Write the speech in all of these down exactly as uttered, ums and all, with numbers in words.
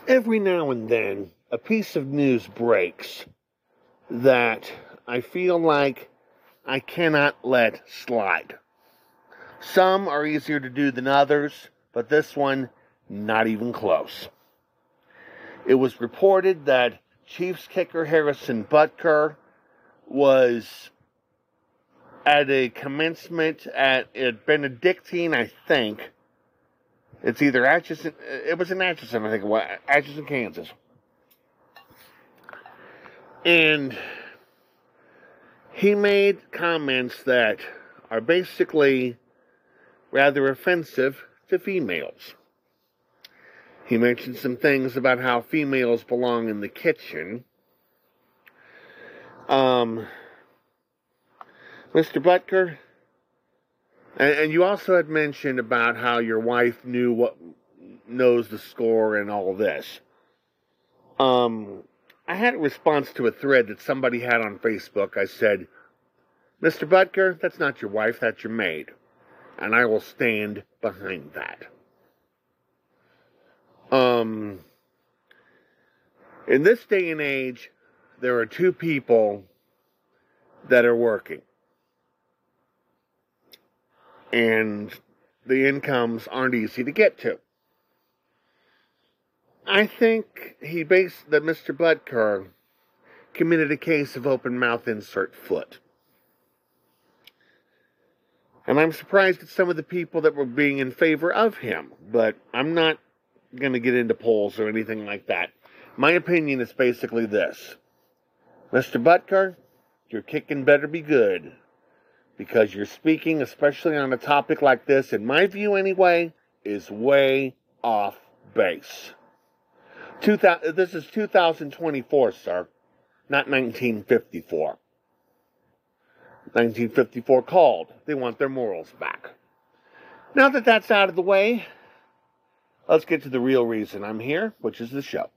Every now and then, a piece of news breaks that I feel like I cannot let slide. Some are easier to do than others, but this one, not even close. It was reported that Chiefs kicker Harrison Butker was at a commencement at, at Benedictine, I think. It's either Atchison, it was in Atchison, I think it was, Atchison, Kansas. And he made comments that are basically rather offensive to females. He mentioned some things about how females belong in the kitchen. Um, Mister Butker, and, and you also had mentioned about how your wife knew what knows the score and all this. Um, I had a response to a thread that somebody had on Facebook. I said, Mister Butker, that's not your wife, that's your maid. And I will stand behind that. Um, in this day and age, there are two people that are working. And the incomes aren't easy to get to. I think he based that Mister Butker committed a case of open mouth insert foot. And I'm surprised at some of the people that were being in favor of him, but I'm not going to get into polls or anything like that. My opinion is basically this. Mister Butker, your kicking better be good, because you're speaking, especially on a topic like this, in my view anyway, is way off base. Two thousand, this is two thousand twenty-four, sir, not nineteen fifty-four. nineteen fifty-four called. They want their morals back. Now that that's out of the way, let's get to the real reason I'm here, which is the show.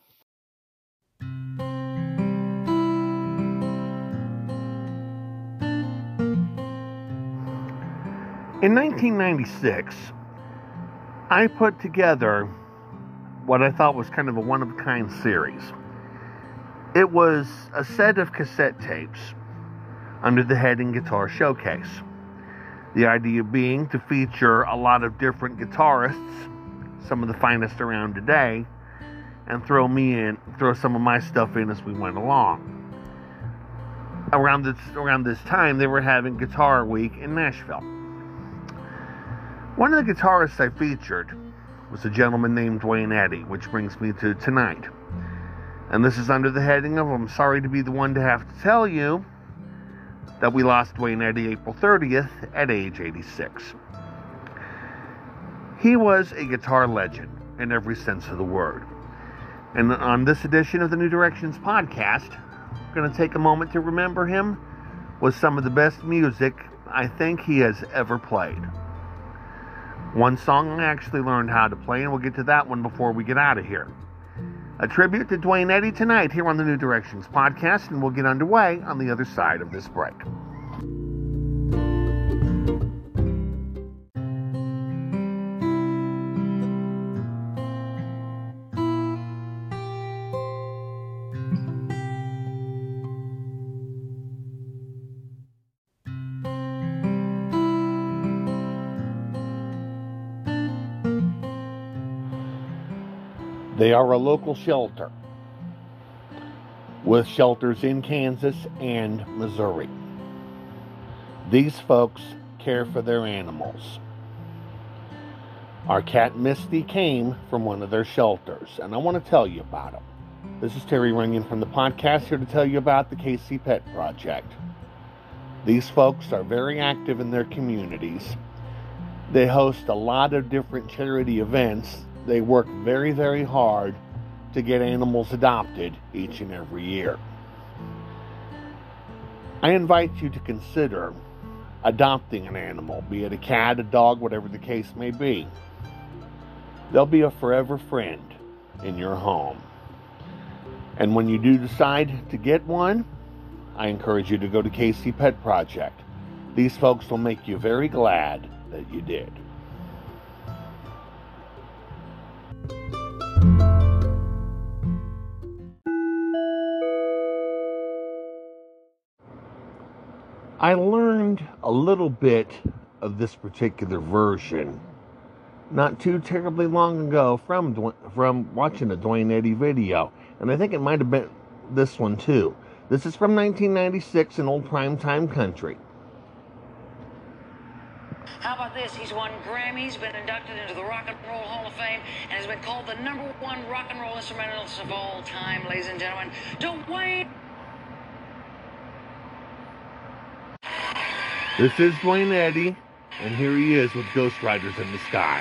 In nineteen ninety-six, I put together what I thought was kind of a one-of-a-kind series. It was a set of cassette tapes under the heading Guitar Showcase. The idea being to feature a lot of different guitarists, some of the finest around today, and throw me in, throw some of my stuff in as we went along. Around this, around this time, they were having Guitar Week in Nashville. One of the guitarists I featured was a gentleman named Duane Eddy, which brings me to tonight. And this is under the heading of, I'm sorry to be the one to have to tell you that we lost Duane Eddy April thirtieth at age eighty-six. He was a guitar legend in every sense of the word. And on this edition of the New Directions podcast, I'm going to take a moment to remember him with some of the best music I think he has ever played. One song I actually learned how to play, and we'll get to that one before we get out of here. A tribute to Duane Eddy tonight here on the New Directions podcast, and we'll get underway on the other side of this break. They are a local shelter with shelters in Kansas and Missouri. These folks care for their animals. Our cat Misty came from one of their shelters, and I want to tell you about them. This is Terry Runyon from the podcast, here to tell you about the K C Pet Project. These folks are very active in their communities. They host a lot of different charity events. They work very, very hard to get animals adopted each and every year. I invite you to consider adopting an animal, be it a cat, a dog, whatever the case may be. They'll be a forever friend in your home. And when you do decide to get one, I encourage you to go to K C Pet Project. These folks will make you very glad that you did. I learned a little bit of this particular version not too terribly long ago from from watching a Duane Eddy video, and I think it might have been this one too. This is from nineteen ninety-six in old primetime country. How about this? He's won Grammys, been inducted into the Rock and Roll Hall of Fame, and has been called the number one rock and roll instrumentalist of all time, ladies and gentlemen. Duane. This is Duane Eddy, and here he is with Ghost Riders in the Sky.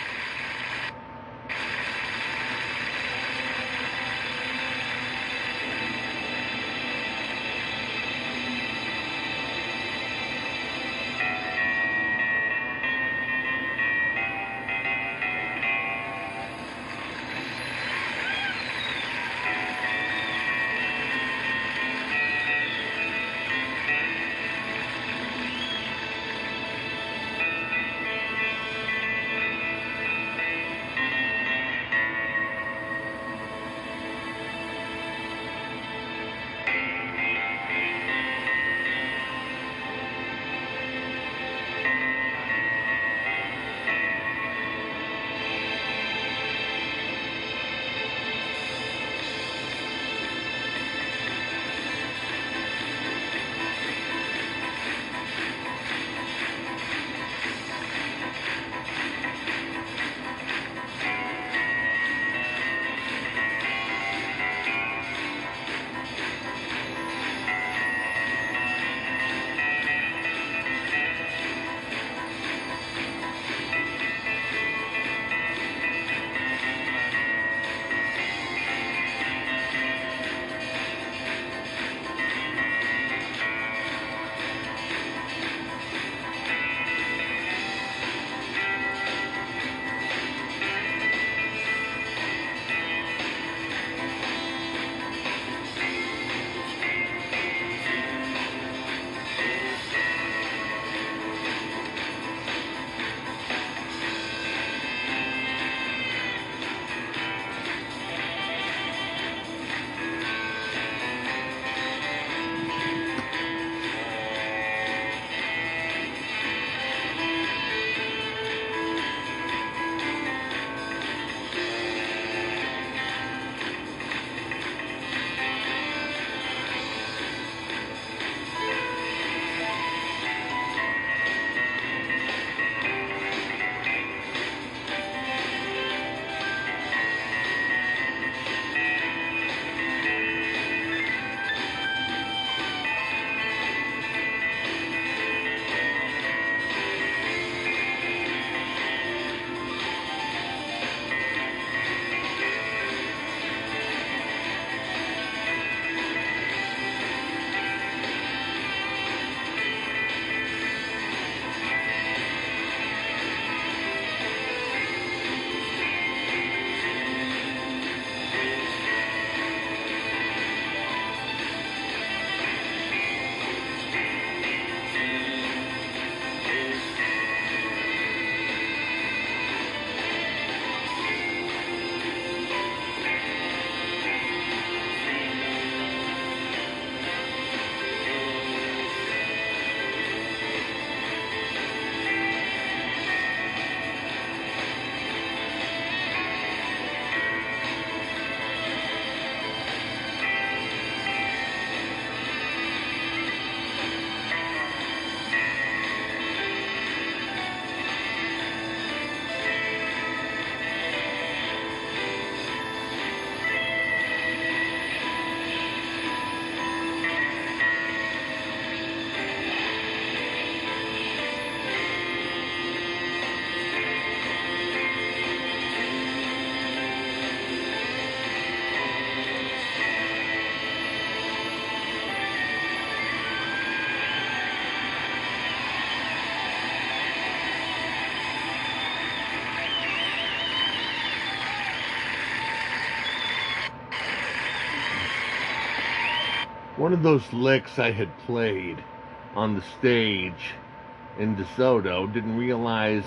One of those licks I had played on the stage in DeSoto, didn't realize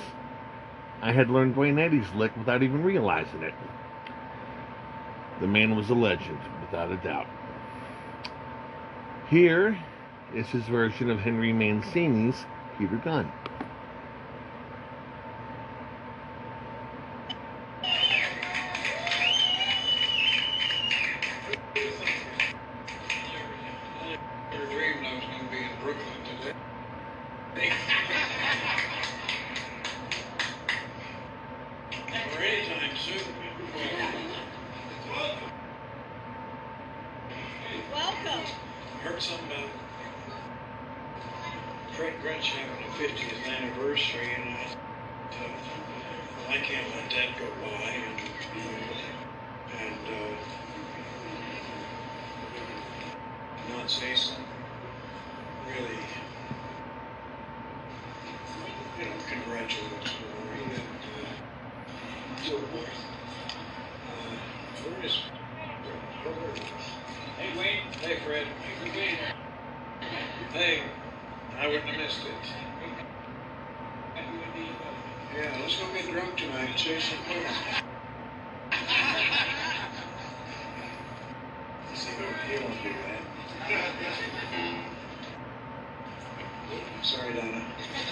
I had learned Duane Eddy's lick without even realizing it. The man was a legend, without a doubt. Here is his version of Henry Mancini's Peter Gunn. Welcome. Heard something about Fred Grinch having a fiftieth anniversary, and I thought, well, I can't let that go by, and, and uh, not say something really, you know, congratulatory and uh, so forth. Uh, where is Hey, Wayne. Hey, Fred. Hey, Wayne. Hey, I wouldn't have missed it. Yeah, let's go get drunk tonight and chase some pudding. See, he won't do that. Sorry, Donna.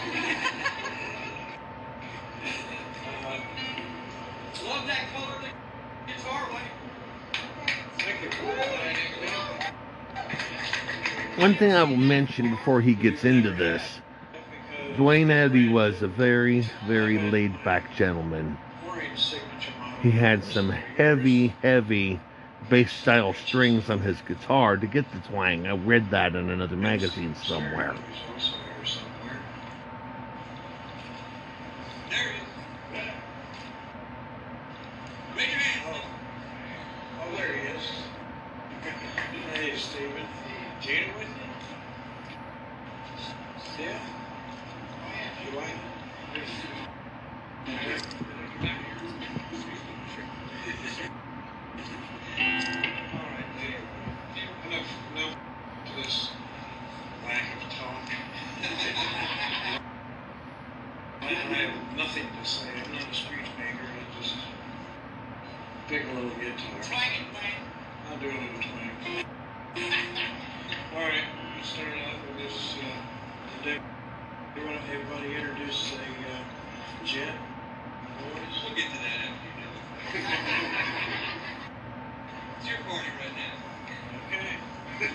uh, Love that color guitar, Wayne. One thing I will mention before he gets into this, Duane Eddy was a very, very laid-back gentleman. He had some heavy, heavy bass-style strings on his guitar to get the twang. I read that in another magazine somewhere. Yeah. You like it? All right, enough, enough of this lack of talk. I have nothing to say. I'm not a speech maker. I just pick a little guitar. Twang it, Wayne. I'll do a little twang. All right, let's start out with this. Uh, today, we want everybody to introduce a uh, jet. We'll get to that after you do it. It's your party right now. Okay.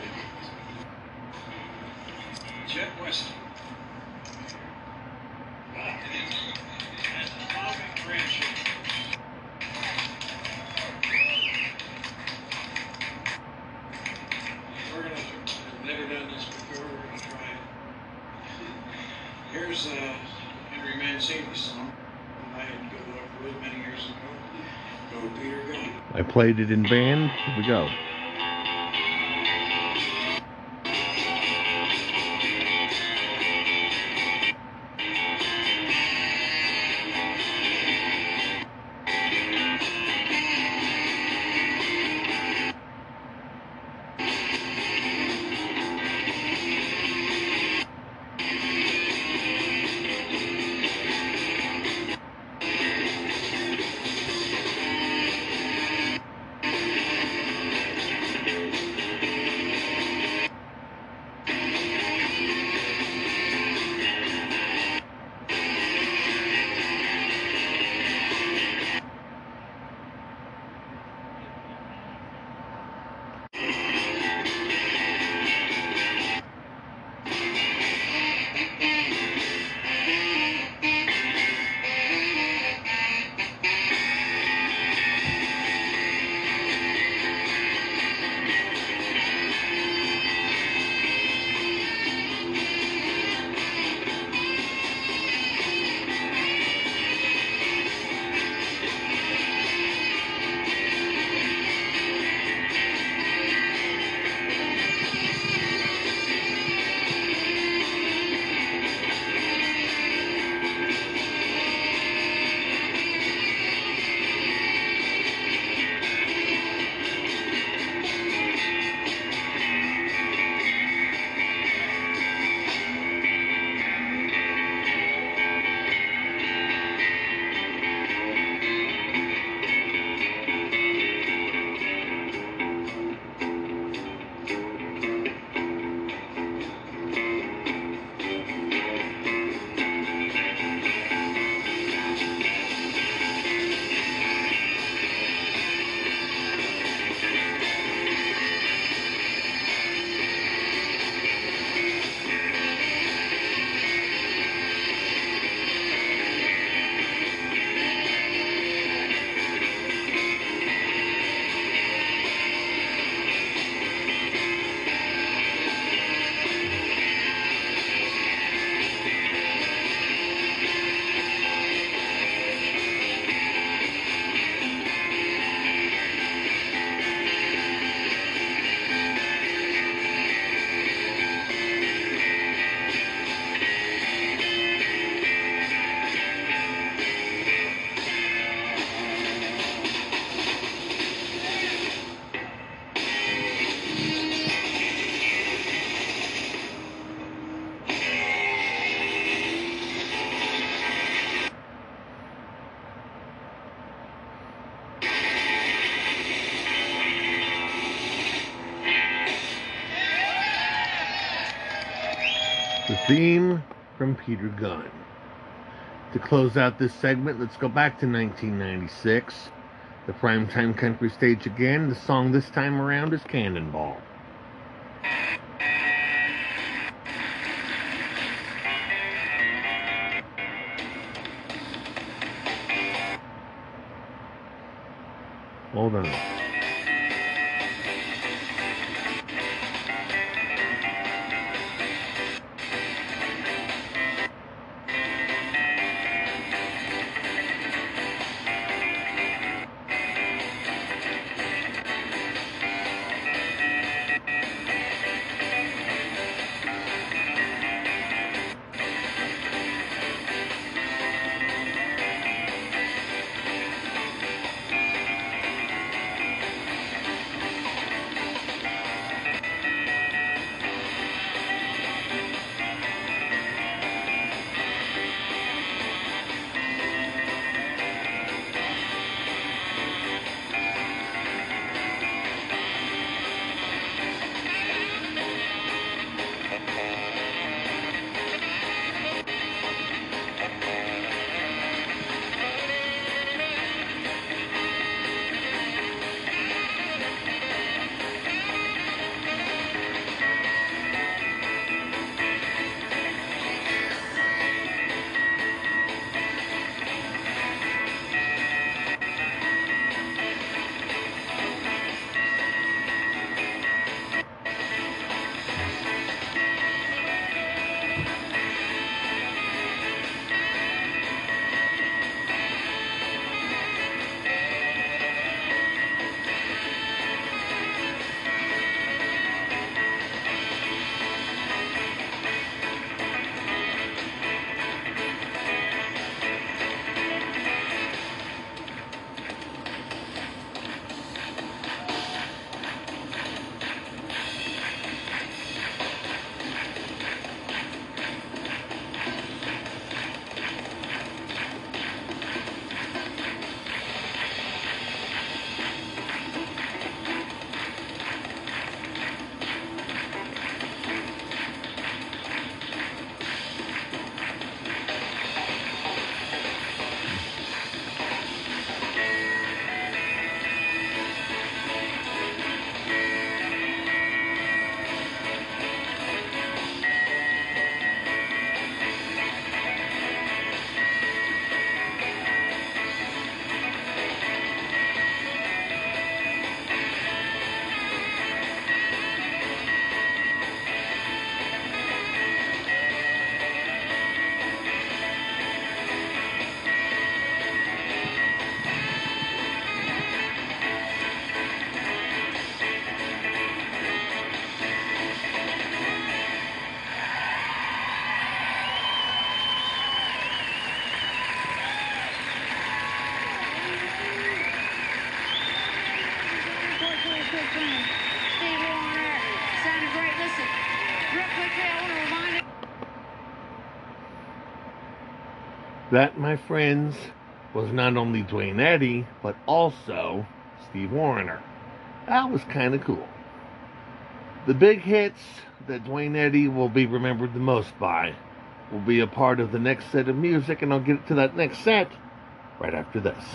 Jet Western. And Atomic Rancher. We're gonna, we've never done this before, we're gonna try it. Here's uh, Henry Mancini's song that I had grown up with many years ago. Go Peter Gunn. I played it in band. Here we go. theme from Peter Gunn. To close out this segment, let's go back to nineteen ninety-six. The primetime country stage again. The song this time around is Cannonball. Hold on. That, my friends, was not only Duane Eddy, but also Steve Wariner. That was kind of cool. The big hits that Duane Eddy will be remembered the most by will be a part of the next set of music, and I'll get to that next set right after this.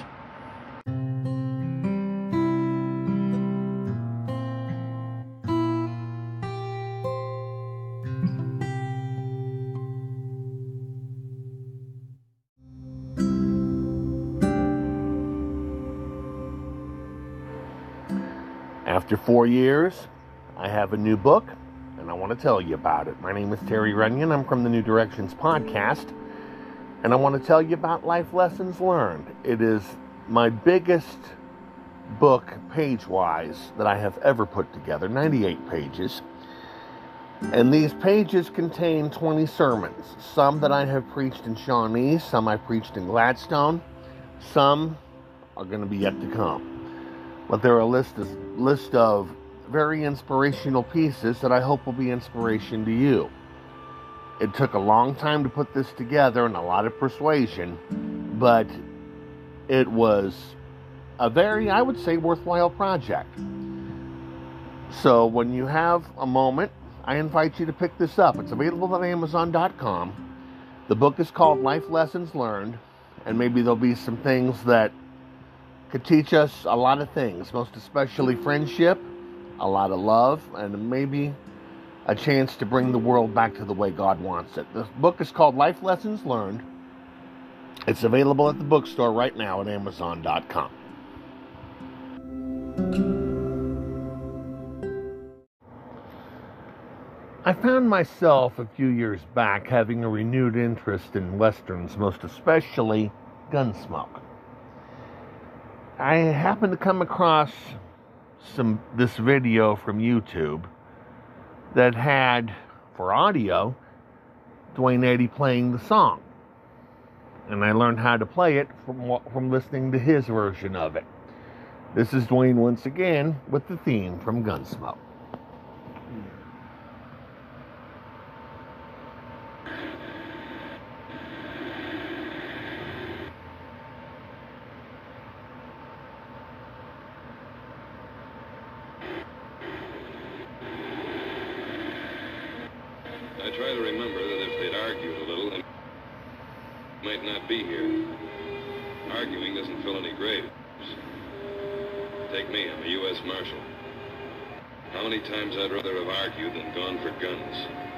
After four years, I have a new book, and I want to tell you about it. My name is Terry Runyon. I'm from the New Directions podcast, and I want to tell you about Life Lessons Learned. It is my biggest book, page-wise, that I have ever put together, ninety-eight pages. And these pages contain twenty sermons, some that I have preached in Shawnee, some I preached in Gladstone, some are going to be yet to come. But there are a list of, list of very inspirational pieces that I hope will be inspiration to you. It took a long time to put this together and a lot of persuasion, but it was a very, I would say, worthwhile project. So when you have a moment, I invite you to pick this up. It's available at Amazon dot com. The book is called Life Lessons Learned, and maybe there'll be some things that could teach us a lot of things, most especially friendship, a lot of love, and maybe a chance to bring the world back to the way God wants it. The book is called Life Lessons Learned. It's available at the bookstore right now at Amazon dot com. I found myself a few years back having a renewed interest in Westerns, most especially Gunsmoke. I happened to come across some this video from YouTube that had, for audio, Duane Eddy playing the song. And I learned how to play it from, from listening to his version of it. This is Duane once again with the theme from Gunsmoke. I try to remember that if they'd argued a little, they might not be here. Arguing doesn't fill any graves. Take me, I'm a U S Marshal. How many times I'd rather have argued than gone for guns.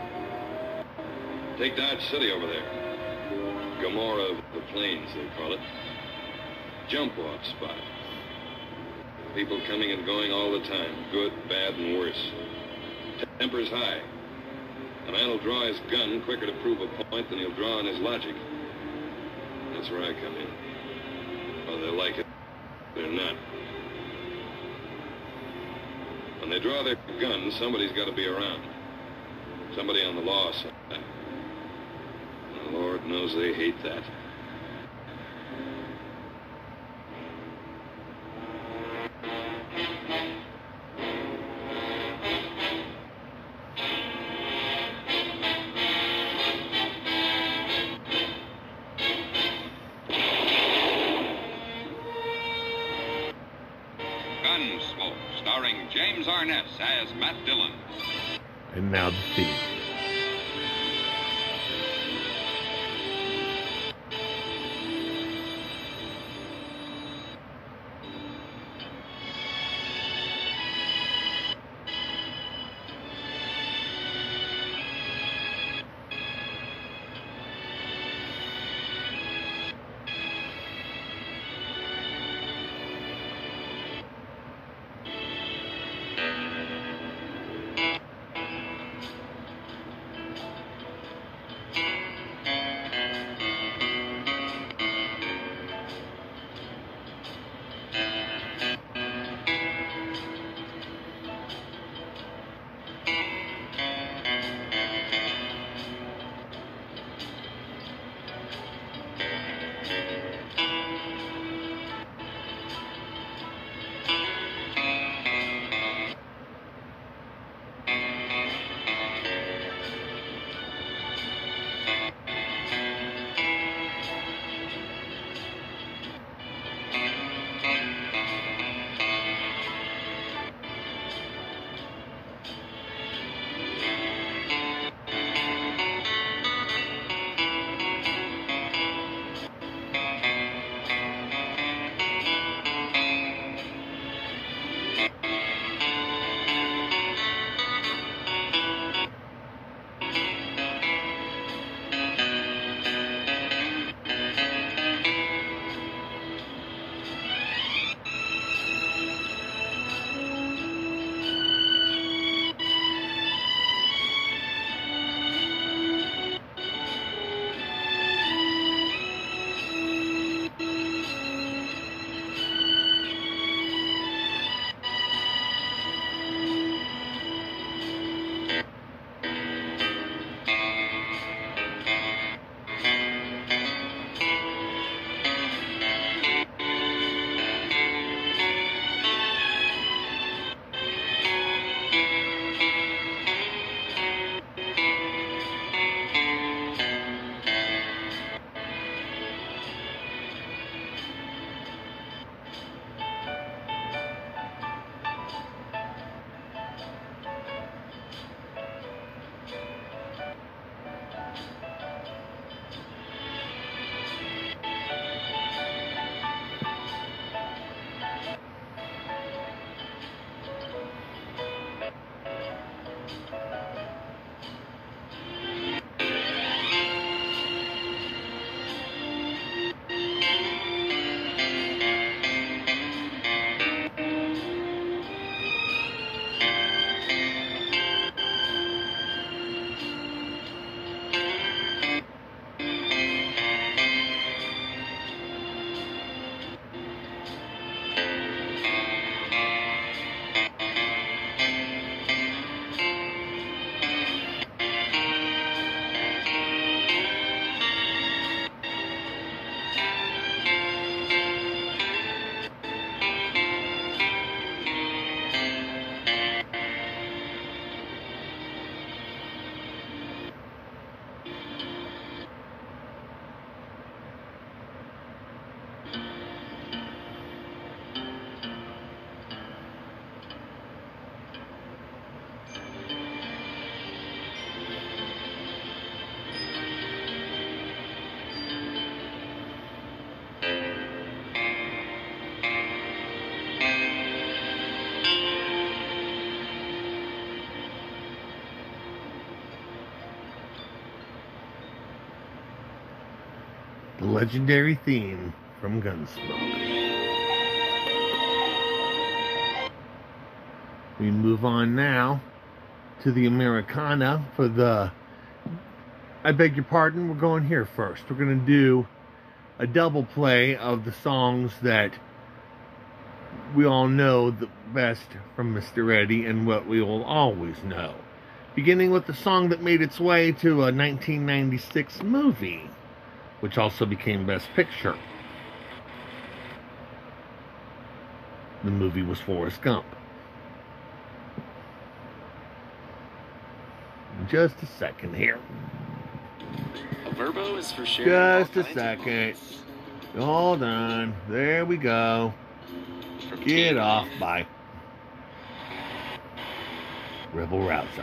Take Dodge City over there. Gomorrah of the Plains, they call it. Jump-off spot. People coming and going all the time, good, bad, and worse. Tempers high. A man will draw his gun quicker to prove a point than he'll draw on his logic. That's where I come in. Whether they like it, they're not. When they draw their guns, somebody's got to be around. Somebody on the law side. The Lord knows they hate that. Gunsmoke, starring James Arness as Matt Dillon. And now the theme. The legendary theme from Gunsmoke. We move on now to the Americana for the... I beg your pardon, we're going here first. We're going to do a double play of the songs that we all know the best from Mister Eddie and what we will always know. Beginning with the song that made its way to a nineteen ninety-six movie, which also became Best Picture. The movie was Forrest Gump. Just a second here. A Verbo is for sharing. Just a second. Hold on. There we go. Get off. Bye. Rebel Rouser.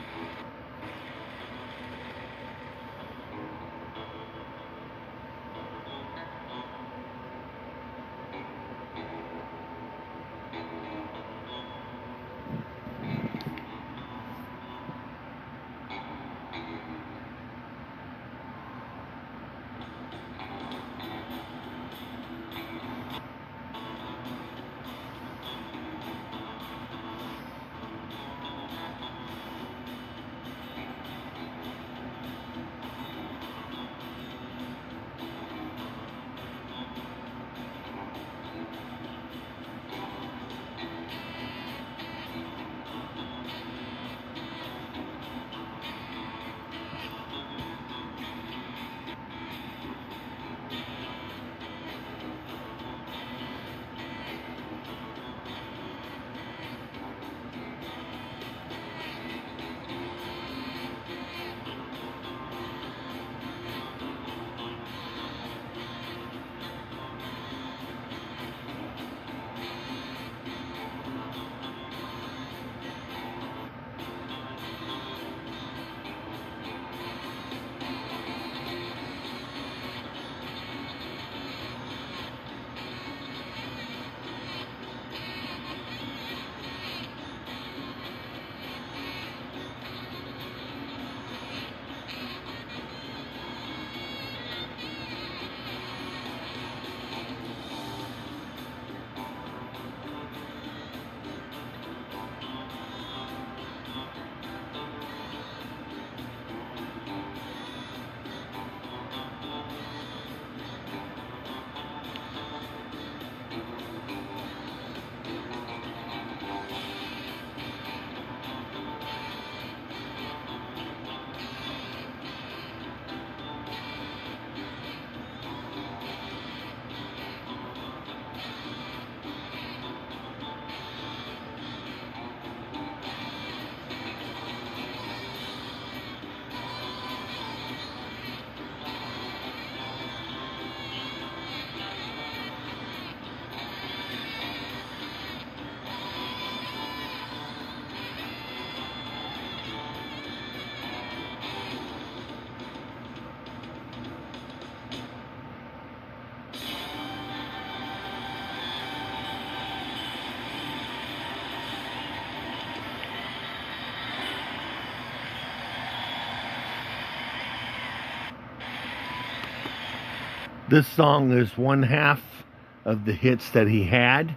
This song is one half of the hits that he had.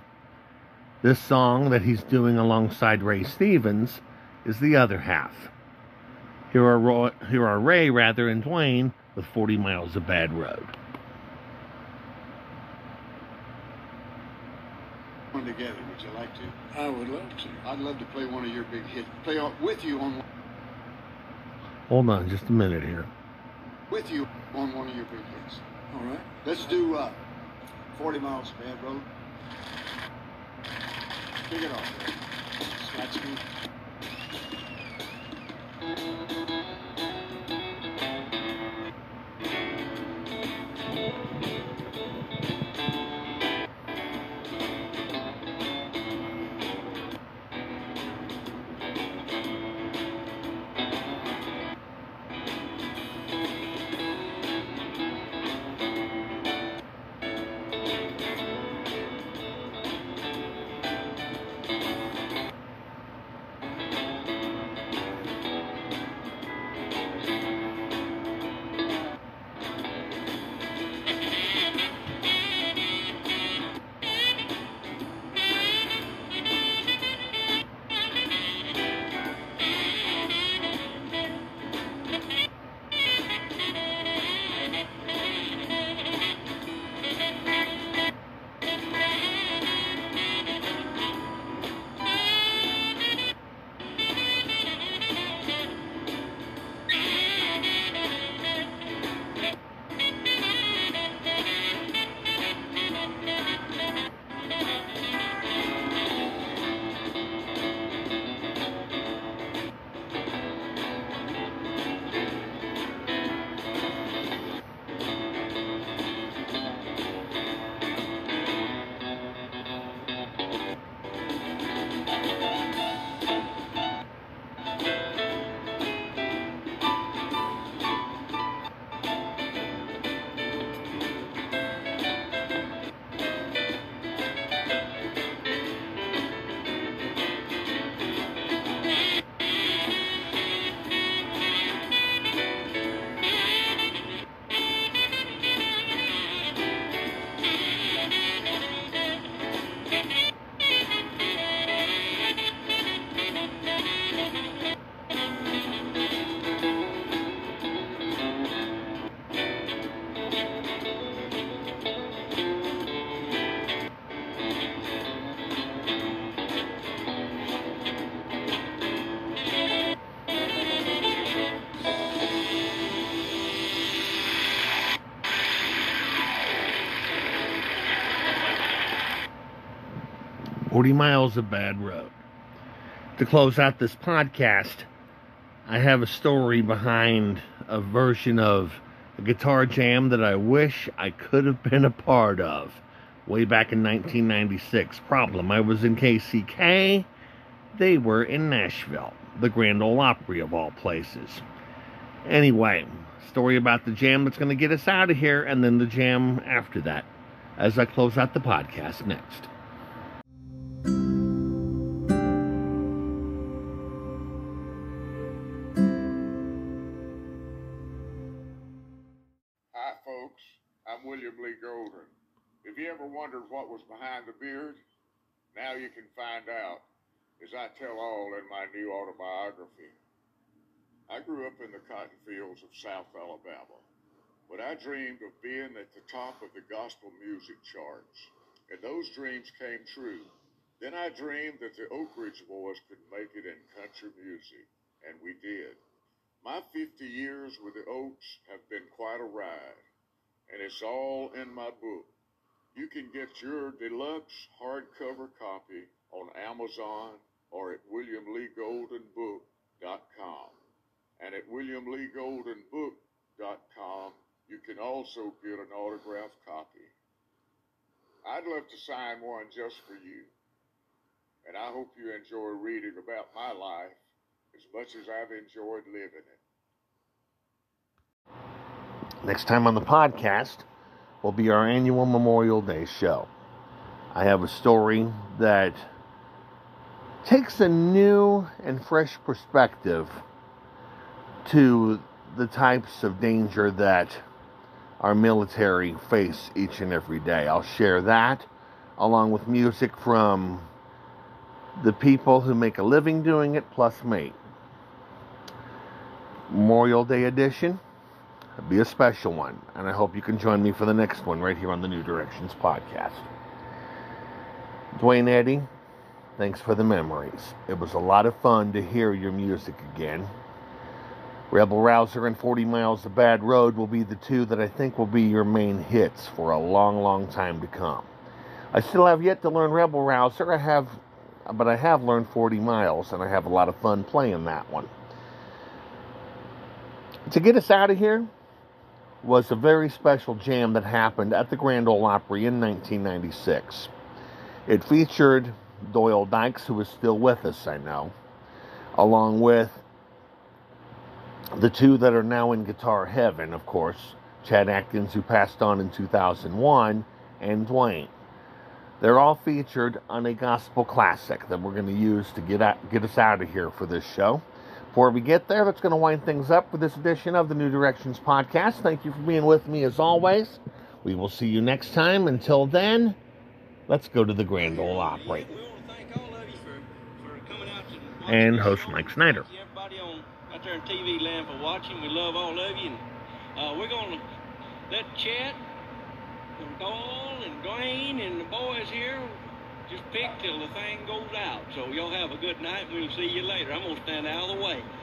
This song that he's doing alongside Ray Stevens is the other half. Here are, Roy, here are Ray rather and Dwayne with forty miles of Bad Road. One together, would you like to? I would love to. I'd love to play one of your big hits. Play on, with you on Hold on just a minute here. with you on one of your big hits. All right. Let's do uh, forty miles of Bad Road. Kick it off. Scratch me. forty miles of bad road. To close out this podcast, I have a story behind a version of a guitar jam that I wish I could have been a part of way back in nineteen ninety-six. Problem, I was in K C K. They were in Nashville, the Grand Ole Opry of all places. Anyway, story about the jam that's going to get us out of here, and then the jam after that, as I close out the podcast next. Hi, folks. I'm William Lee Golden. If you ever wondered what was behind the beard, now you can find out, as I tell all in my new autobiography. I grew up in the cotton fields of South Alabama, but I dreamed of being at the top of the gospel music charts, and those dreams came true. Then I dreamed that the Oak Ridge Boys could make it in country music, and we did. My fifty years with the Oaks have been quite a ride, and it's all in my book. You can get your deluxe hardcover copy on Amazon or at william lee golden book dot com. And at william lee golden book dot com, you can also get an autographed copy. I'd love to sign one just for you, and I hope you enjoy reading about my life as much as I've enjoyed living it. Next time on the podcast will be our annual Memorial Day show. I have a story that takes a new and fresh perspective to the types of danger that our military face each and every day. I'll share that along with music from the people who make a living doing it, plus me. Memorial Day edition. It'll be a special one, and I hope you can join me for the next one right here on the New Directions podcast. Dwayne Eddy, thanks for the memories. It was a lot of fun to hear your music again. Rebel Rouser and forty miles of Bad Road will be the two that I think will be your main hits for a long, long time to come. I still have yet to learn Rebel Rouser, I have, but I have learned forty miles, and I have a lot of fun playing that one. To get us out of here was a very special jam that happened at the Grand Ole Opry in nineteen ninety-six. It featured Doyle Dykes, who is still with us, I know, along with the two that are now in guitar heaven, of course, Chad Atkins, who passed on in two thousand one, and Dwayne. They're all featured on a gospel classic that we're going to use to get out, get us out of here for this show. Before we get there, that's going to wind things up for this edition of the New Directions podcast. Thank you for being with me as always. We will see you next time. Until then, let's go to the Grand Ole Opry. And host Mike Snyder. Everybody on out there in T V land for watching. We love all of you. And, uh, we're going to let Chet and Paul and Dwayne and the boys here just pick till the thing goes out. So y'all have a good night. We'll see you later. I'm going to stand out of the way.